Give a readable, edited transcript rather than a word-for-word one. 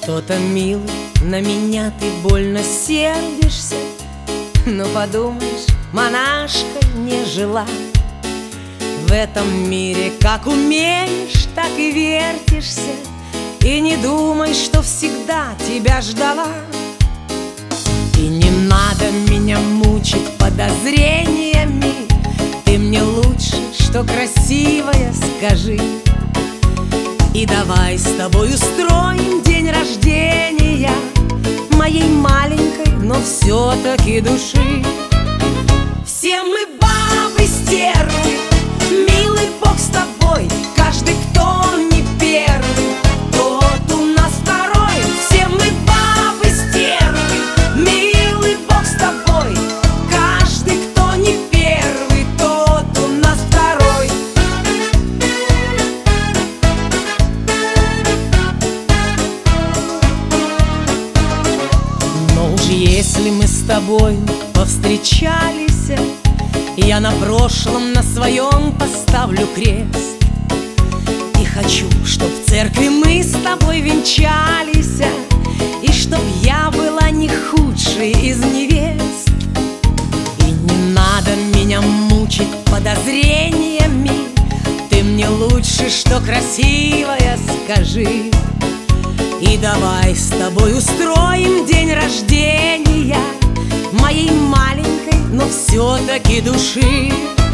Что-то, милый, на меня ты больно сердишься. Ну подумаешь, монашка не жила. В этом мире как умеешь, так и вертишься. И не думай, что всегда тебя ждала. И не надо меня мучить подозрениями. Ты мне лучше, что красивая, скажи. И давай с тобой устроим день рождения моей маленькой, но все-таки души. Все мы бабы стервы, милый Бог с тобой. Каждый, кто не первый, тот у нас второй. Все мы бабы стервы, милый Бог с тобой. Каждый, кто не первый, тот у нас второй. Но уж если мы с тобой повстречались, я на прошлом, на своем поставлю крест. И хочу, чтоб в церкви мы с тобой венчались, и чтоб я была не худшей из невест. И не надо меня мучить подозрениями. Ты мне лучше, что красивая, скажи. И давай с тобой устроим день рождения моей маленькой, но все-таки души.